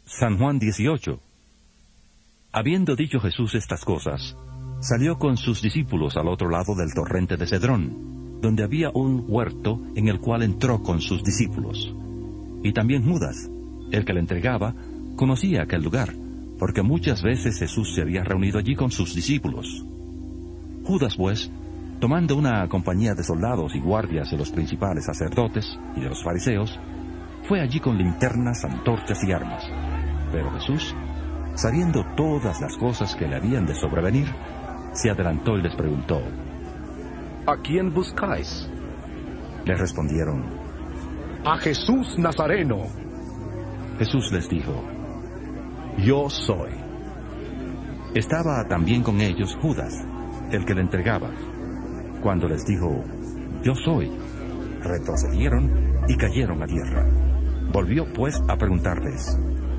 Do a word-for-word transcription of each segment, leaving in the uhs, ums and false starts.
San Juan dieciocho. Habiendo dicho Jesús estas cosas, salió con sus discípulos al otro lado del torrente de Cedrón, donde había un huerto en el cual entró con sus discípulos. Y también Judas, el que le entregaba, conocía aquel lugar, porque muchas veces Jesús se había reunido allí con sus discípulos. Judas, pues, tomando una compañía de soldados y guardias de los principales sacerdotes y de los fariseos, fue allí con linternas, antorchas y armas. Pero Jesús, sabiendo todas las cosas que le habían de sobrevenir, se adelantó y les preguntó: ¿A quién buscáis? Le respondieron: A Jesús Nazareno. Jesús les dijo: Yo soy. Estaba también con ellos Judas, el que le entregaba. Cuando les dijo: Yo soy, retrocedieron y cayeron a tierra. Volvió pues a preguntarles: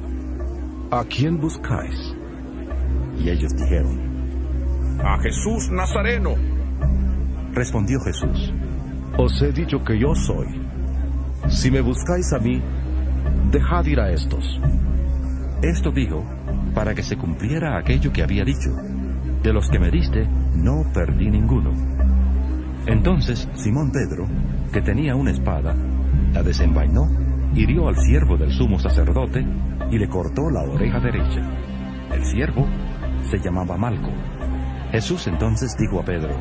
¿A quién buscáis? Y ellos dijeron: A Jesús Nazareno. Respondió Jesús: Os he dicho que yo soy. Si me buscáis a mí, dejad ir a estos. Esto dijo para que se cumpliera aquello que había dicho: de los que me diste, no perdí ninguno. Entonces Simón Pedro, que tenía una espada, la desenvainó, hirió al siervo del sumo sacerdote y le cortó la oreja derecha. El siervo se llamaba Malco. Jesús entonces dijo a Pedro: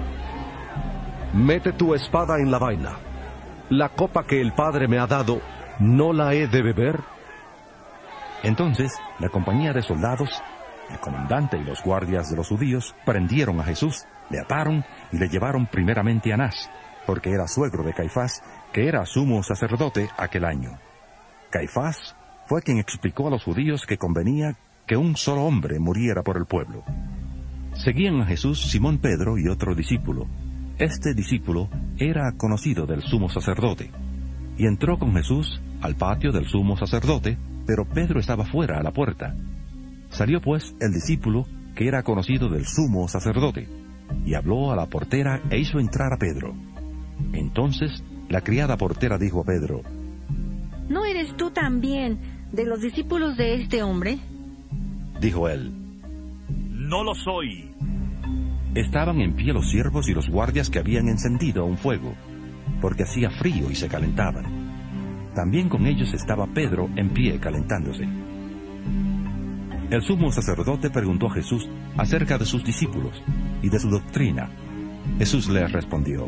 Mete tu espada en la vaina. La copa que el Padre me ha dado, ¿no la he de beber? Entonces la compañía de soldados, el comandante y los guardias de los judíos prendieron a Jesús, le ataron y le llevaron primeramente a Anás, porque era suegro de Caifás, que era sumo sacerdote aquel año. Caifás fue quien explicó a los judíos que convenía que un solo hombre muriera por el pueblo. Seguían a Jesús Simón Pedro y otro discípulo. Este discípulo era conocido del sumo sacerdote, y entró con Jesús al patio del sumo sacerdote, pero Pedro estaba fuera a la puerta. Salió pues el discípulo, que era conocido del sumo sacerdote, y habló a la portera e hizo entrar a Pedro. Entonces la criada portera dijo a Pedro: ¿No eres tú también de los discípulos de este hombre? Dijo él: No lo soy. Estaban en pie los siervos y los guardias que habían encendido un fuego, porque hacía frío y se calentaban. También con ellos estaba Pedro en pie calentándose. El sumo sacerdote preguntó a Jesús acerca de sus discípulos y de su doctrina. Jesús le respondió: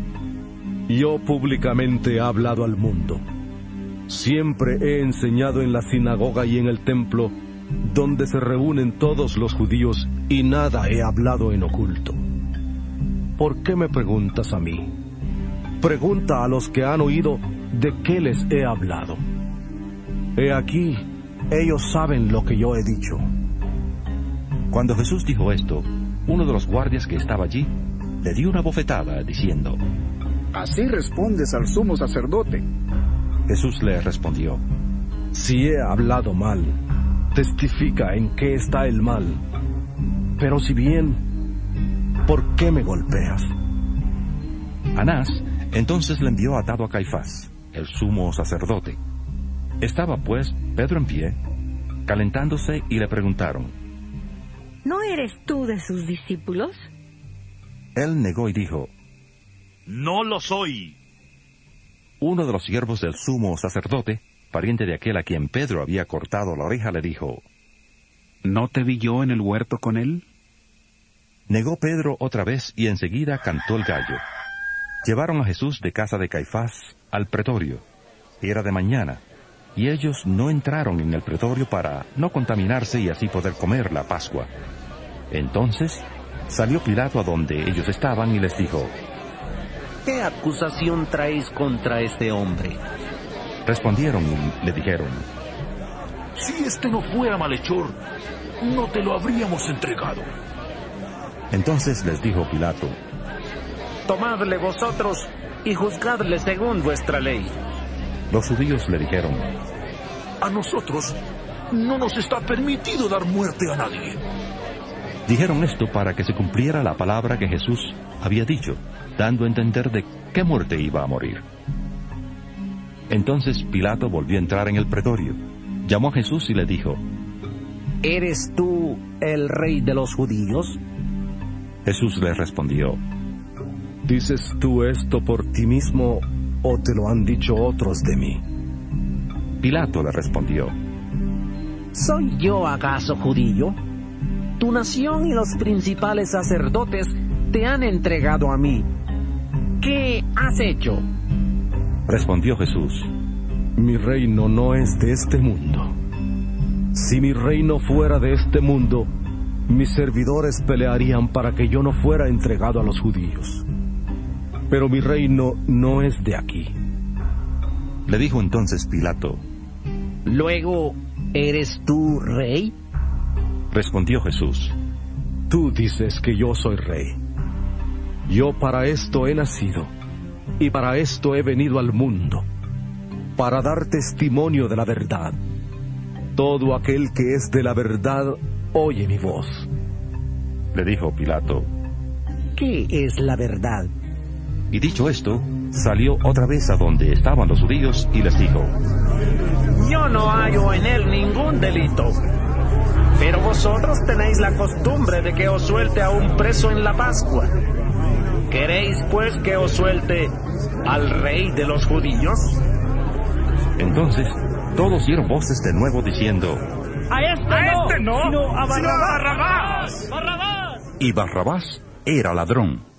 Yo públicamente he hablado al mundo. Siempre he enseñado en la sinagoga y en el templo, donde se reúnen todos los judíos, y nada he hablado en oculto. ¿Por qué me preguntas a mí? Pregunta a los que han oído de qué les he hablado. He aquí, ellos saben lo que yo he dicho. Cuando Jesús dijo esto, uno de los guardias que estaba allí le dio una bofetada, diciendo: Así respondes al sumo sacerdote. Jesús le respondió: Si he hablado mal, testifica en qué está el mal. Pero si bien, ¿por qué me golpeas? Anás entonces le envió atado a Caifás, el sumo sacerdote. Estaba pues Pedro en pie, calentándose, y le preguntaron: ¿No eres tú de sus discípulos? Él negó y dijo: No lo soy. Uno de los siervos del sumo sacerdote, pariente de aquel a quien Pedro había cortado la oreja, le dijo: ¿No te vi yo en el huerto con él? Negó Pedro otra vez, y enseguida cantó el gallo. Llevaron a Jesús de casa de Caifás al pretorio. Era de mañana, y ellos no entraron en el pretorio para no contaminarse y así poder comer la Pascua. Entonces salió Pilato a donde ellos estaban y les dijo: ¿Qué acusación traéis contra este hombre? Respondieron y le dijeron: Si este no fuera malhechor, no te lo habríamos entregado. Entonces les dijo Pilato: Tomadle vosotros y juzgadle según vuestra ley. Los judíos le dijeron: A nosotros no nos está permitido dar muerte a nadie. Dijeron esto para que se cumpliera la palabra que Jesús había dicho, dando a entender de qué muerte iba a morir. Entonces Pilato volvió a entrar en el pretorio, Llamó a Jesús y le dijo: ¿Eres tú el rey de los judíos? Jesús le respondió: ¿Dices tú esto por ti mismo o te lo han dicho otros de mí? Pilato le respondió: ¿Soy yo acaso judío? Tu nación y los principales sacerdotes te han entregado a mí. ¿Qué has hecho? Respondió Jesús: Mi reino no es de este mundo. Si mi reino fuera de este mundo, mis servidores pelearían para que yo no fuera entregado a los judíos. Pero mi reino no es de aquí. Le dijo entonces Pilato: Luego, ¿eres tú rey? Respondió Jesús: Tú dices que yo soy rey. Yo para esto he nacido, y para esto he venido al mundo, para dar testimonio de la verdad. Todo aquel que es de la verdad oye mi voz. Le dijo Pilato: ¿Qué es la verdad? Y dicho esto, salió otra vez a donde estaban los judíos y les dijo: Yo no hallo en él ningún delito. Pero vosotros tenéis la costumbre de que os suelte a un preso en la Pascua. ¿Queréis pues que os suelte al rey de los judíos? Entonces todos dieron voces de nuevo diciendo: ¡A este, ¡A no, este no! sino a ¡Sino a Barrabás! Barrabás! Y Barrabás era ladrón.